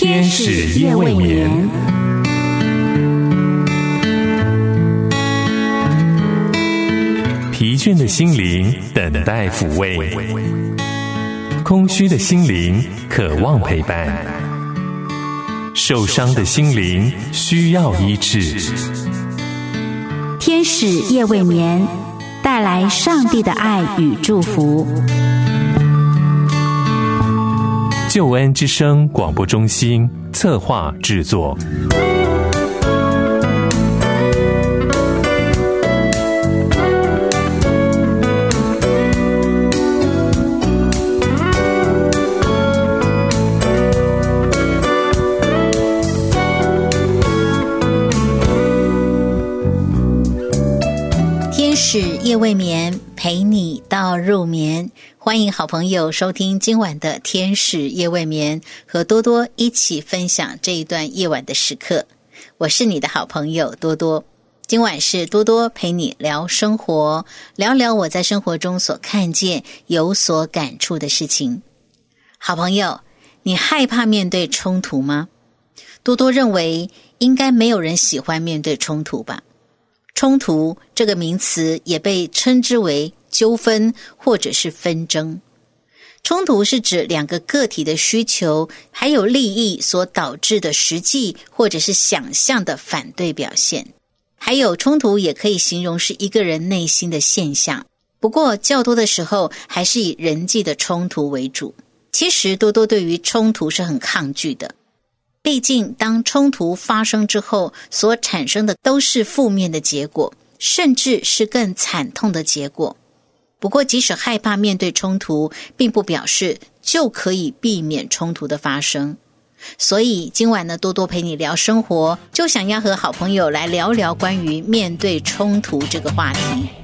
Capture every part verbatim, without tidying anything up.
天使夜未眠。疲倦的心灵等待抚慰，空虚的心灵渴望陪伴，受伤的心灵需要医治。 天使夜未眠，带来上帝的爱与祝福。 救恩之声广播中心策划制作。 天使夜未眠，陪你到入眠。欢迎好朋友收听今晚的天使夜未眠，和多多一起分享这一段夜晚的时刻。我是你的好朋友多多，今晚是多多陪你聊生活，聊聊我在生活中所看见有所感触的事情。好朋友，你害怕面对冲突吗？多多认为应该没有人喜欢面对冲突吧。冲突这个名词也被称之为纠纷或者是纷争。冲突是指两个个体的需求还有利益所导致的实际或者是想象的反对表现。还有冲突也可以形容是一个人内心的现象，不过较多的时候还是以人际的冲突为主。其实多多对于冲突是很抗拒的，毕竟当冲突发生之后所产生的都是负面的结果，甚至是更惨痛的结果。不过即使害怕面对冲突，并不表示就可以避免冲突的发生。所以今晚呢，多多陪你聊生活，就想要和好朋友来聊聊关于面对冲突这个话题。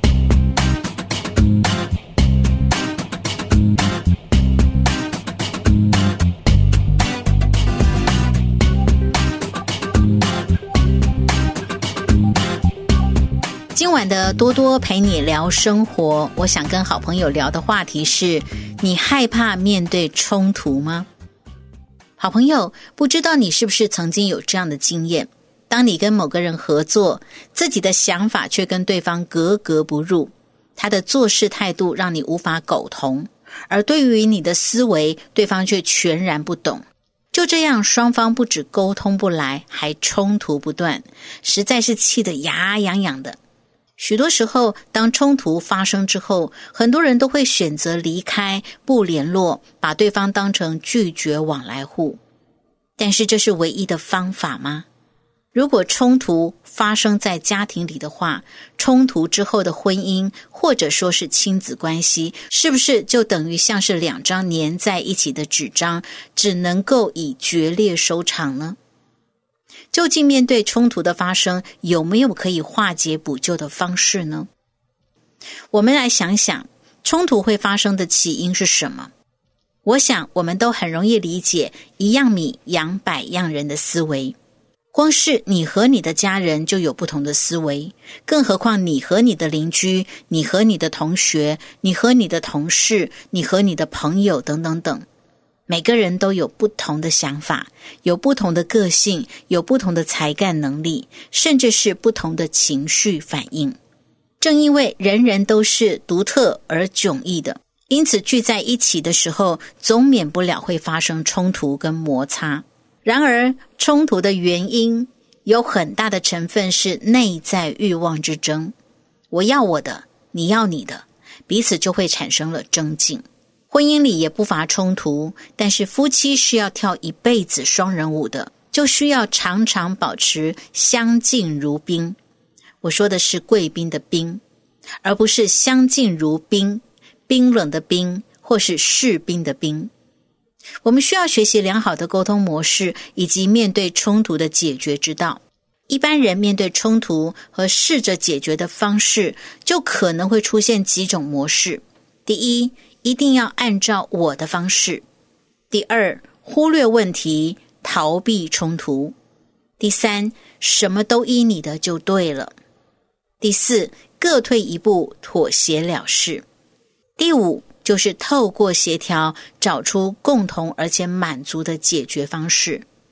今晚的多多陪你聊生活，我想跟好朋友聊的话题是：你害怕面对冲突吗？好朋友，不知道你是不是曾经有这样的经验，当你跟某个人合作，自己的想法却跟对方格格不入，他的做事态度让你无法苟同，而对于你的思维，对方却全然不懂。就这样，双方不止沟通不来，还冲突不断，实在是气得牙痒痒的。许多时候，当冲突发生之后，很多人都会选择离开，不联络，把对方当成拒绝往来户。但是这是唯一的方法吗？如果冲突发生在家庭里的话，冲突之后的婚姻或者说是亲子关系，是不是就等于像是两张粘在一起的纸张，只能够以决裂收场呢？究竟面对冲突的发生，有没有可以化解补救的方式呢？我们来想想，冲突会发生的起因是什么？我想我们都很容易理解一样米养百样人的思维。光是你和你的家人就有不同的思维，更何况你和你的邻居，你和你的同学，你和你的同事，你和你的朋友等等等。每个人都有不同的想法，有不同的个性，有不同的才干能力，甚至是不同的情绪反应。正因为人人都是独特而迥异的，因此聚在一起的时候，总免不了会发生冲突跟摩擦。然而，冲突的原因有很大的成分是内在欲望之争。我要我的，你要你的，彼此就会产生了争竞。婚姻里也不乏冲突，但是夫妻是要跳一辈子双人舞的，就需要常常保持相敬如宾。我说的是贵宾的宾，而不是相敬如冰，冰冷的冰，或是士兵的兵。我们需要学习良好的沟通模式，以及面对冲突的解决之道。一般人面对冲突和试着解决的方式，就可能会出现几种模式。第一，一定要按照我的方式。第二，忽略问题，逃避冲突。第三，什么都依你的就对了。第四，各退一步，妥协了事。第五，就是透过协调找出共同而且满足的解决方式。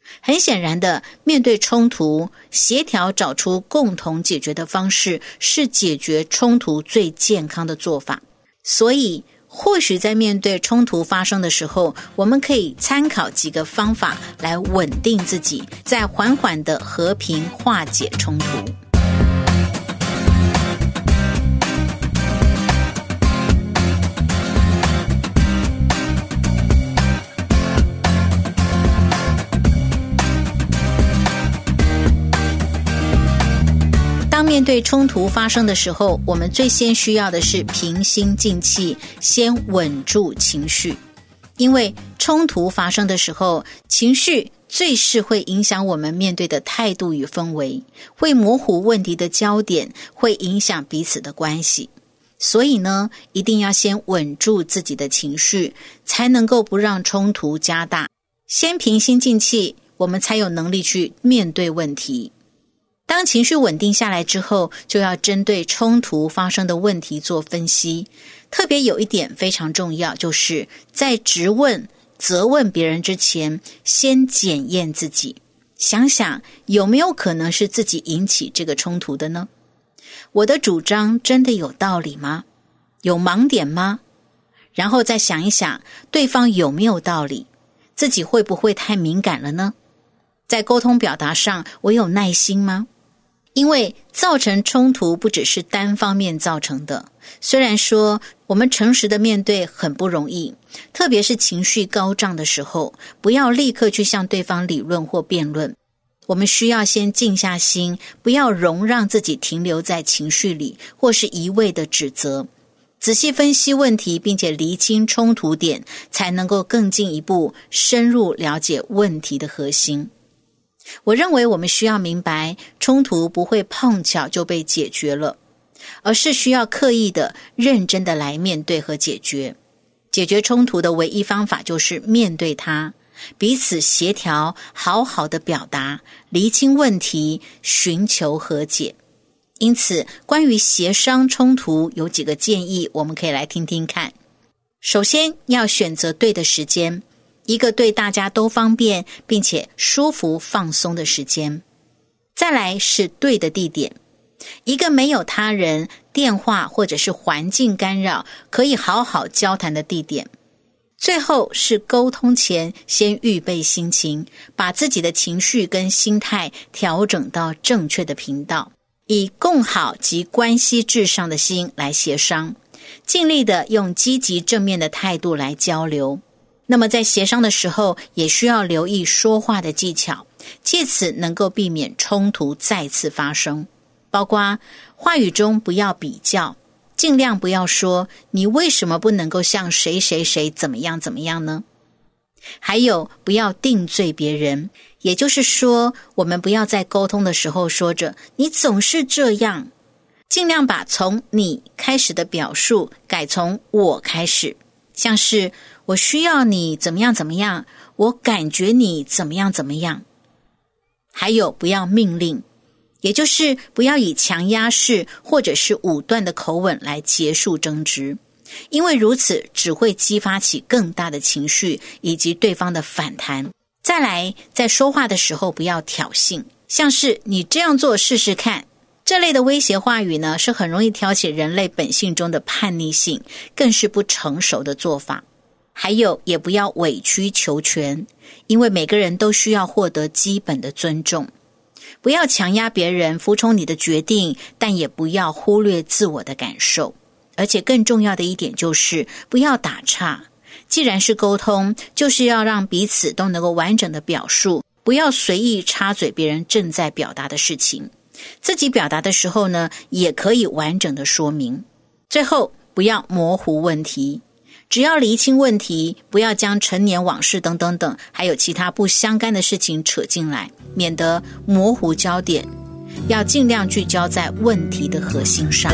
很显然的，面对冲突，协调找出共同解决的方式，是解决冲突最健康的做法。所以，或许在面对冲突发生的时候，我们可以参考几个方法来稳定自己，再缓缓的和平化解冲突。当面对冲突发生的时候，我们最先需要的是平心静气，先稳住情绪。因为冲突发生的时候，情绪最是会影响我们面对的态度与氛围，会模糊问题的焦点，会影响彼此的关系。所以呢，一定要先稳住自己的情绪，才能够不让冲突加大。先平心静气，我们才有能力去面对问题。当情绪稳定下来之后，就要针对冲突发生的问题做分析。特别有一点非常重要，就是在质问、责问别人之前，先检验自己，想想有没有可能是自己引起这个冲突的呢？我的主张真的有道理吗？有盲点吗？然后再想一想，对方有没有道理？自己会不会太敏感了呢？在沟通表达上，我有耐心吗？因为造成冲突不只是单方面造成的，虽然说我们诚实的面对很不容易，特别是情绪高涨的时候，不要立刻去向对方理论或辩论。我们需要先静下心，不要容让自己停留在情绪里，或是一味的指责，仔细分析问题，并且厘清冲突点，才能够更进一步深入了解问题的核心。我认为我们需要明白，冲突不会碰巧就被解决了，而是需要刻意的、认真的来面对和解决。解决冲突的唯一方法就是面对它，彼此协调，好好的表达，厘清问题，寻求和解。因此，关于协商冲突有几个建议，我们可以来听听看。首先，要选择对的时间，一个对大家都方便并且舒服放松的时间。再来是对的地点，一个没有他人、电话或者是环境干扰，可以好好交谈的地点。最后是沟通前先预备心情，把自己的情绪跟心态调整到正确的频道，以共好及关系至上的心来协商，尽力的用积极正面的态度来交流。那么在协商的时候，也需要留意说话的技巧，借此能够避免冲突再次发生。包括话语中不要比较，尽量不要说你为什么不能够像谁谁谁怎么样怎么样呢？还有不要定罪别人，也就是说，我们不要在沟通的时候说着你总是这样，尽量把从你开始的表述改从我开始，像是我需要你怎么样怎么样，我感觉你怎么样怎么样。还有不要命令，也就是不要以强压式或者是武断的口吻来结束争执，因为如此只会激发起更大的情绪以及对方的反弹。再来，在说话的时候不要挑衅，像是你这样做试试看，这类的威胁话语呢，是很容易挑起人类本性中的叛逆性，更是不成熟的做法。还有，也不要委曲求全，因为每个人都需要获得基本的尊重。不要强压别人服从你的决定，但也不要忽略自我的感受。而且更重要的一点就是不要打岔，既然是沟通，就是要让彼此都能够完整的表述，不要随意插嘴别人正在表达的事情。自己表达的时候呢，也可以完整的说明。最后，不要模糊问题，只要厘清问题，不要将陈年往事等等等，还有其他不相干的事情扯进来，免得模糊焦点，要尽量聚焦在问题的核心上。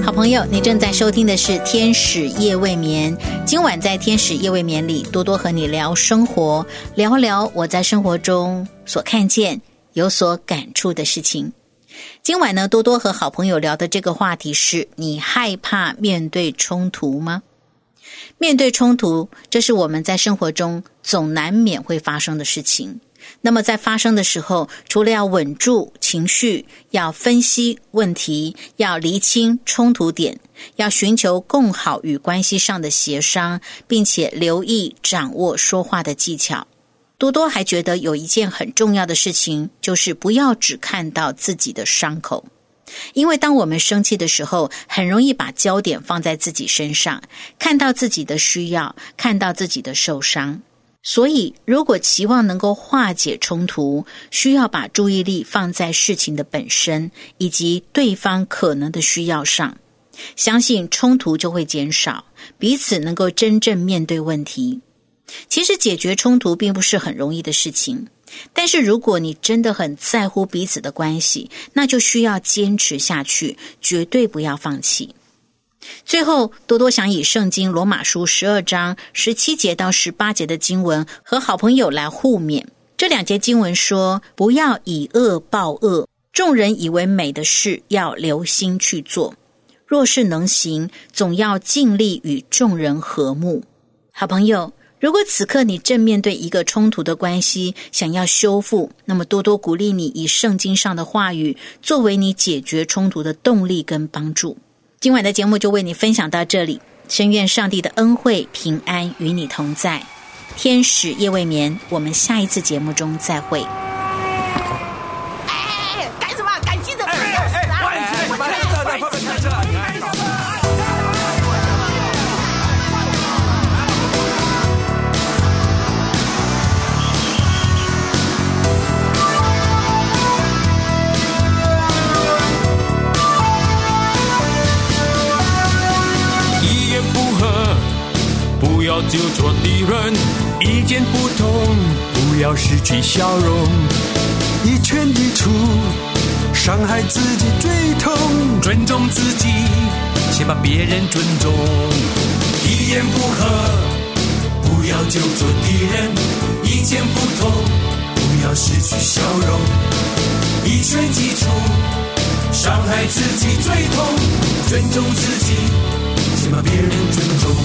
好朋友，你正在收听的是天使夜未眠。今晚在天使夜未眠里，多多和你聊生活，聊聊我在生活中所看见有所感触的事情。今晚呢，多多和好朋友聊的这个话题是：你害怕面对冲突吗？面对冲突，这是我们在生活中总难免会发生的事情。那么在发生的时候，除了要稳住情绪，要分析问题，要厘清冲突点，要寻求共好与关系上的协商，并且留意掌握说话的技巧。多多还觉得有一件很重要的事情，就是不要只看到自己的伤口。因为当我们生气的时候，很容易把焦点放在自己身上，看到自己的需要，看到自己的受伤。所以如果期望能够化解冲突，需要把注意力放在事情的本身以及对方可能的需要上，相信冲突就会减少，彼此能够真正面对问题。其实解决冲突并不是很容易的事情，但是如果你真的很在乎彼此的关系，那就需要坚持下去，绝对不要放弃。最后，多多想以圣经罗马书十二章十七节到十八节的经文和好朋友来互勉。这两节经文说，不要以恶报恶，众人以为美的事要留心去做，若是能行，总要尽力与众人和睦。好朋友，如果此刻你正面对一个冲突的关系，想要修复，那么多多鼓励你以圣经上的话语作为你解决冲突的动力跟帮助。今晚的节目就为你分享到这里，深愿上帝的恩惠平安与你同在。天使夜未眠，我们下一次节目中再会。 哎哎哎，干什么？赶急着！哎哎哎， 不要就做敌人，意见不同，不要失去笑容。 一拳一出，伤害自己最痛。 尊重自己，先把别人尊重。 一言不合，不要就做敌人，意见不同，不要失去笑容。一拳击出，伤害自己最痛。尊重自己，先把别人尊重。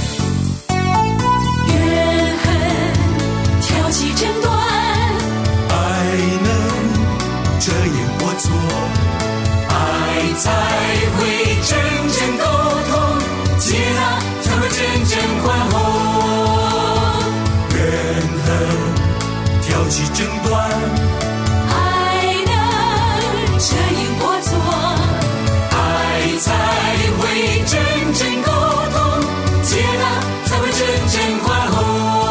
挑起争端， 爱能遮掩过错，爱才会真正沟通，接纳才会真正宽宏。怨恨挑起争端， 爱能遮掩过错， 爱才会真正沟通，接纳才会真正宽宏。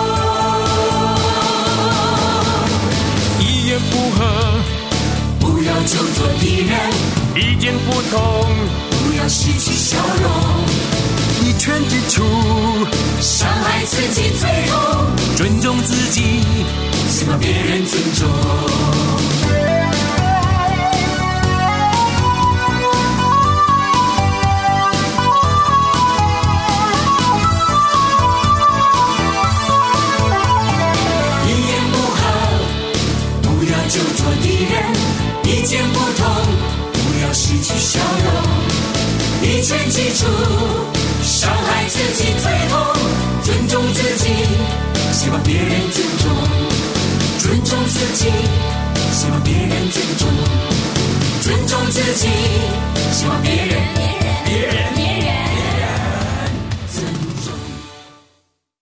就做敌人， 意见不同， 不要失去笑容。 一拳击出， 伤害自己最痛。 尊重自己， 先把别人尊重。就做敌人，意见不同，不要失去笑容。一拳击出，伤害自己最痛。尊重自己，希望别人尊重。尊重自己，希望别人尊重。尊重自己，希望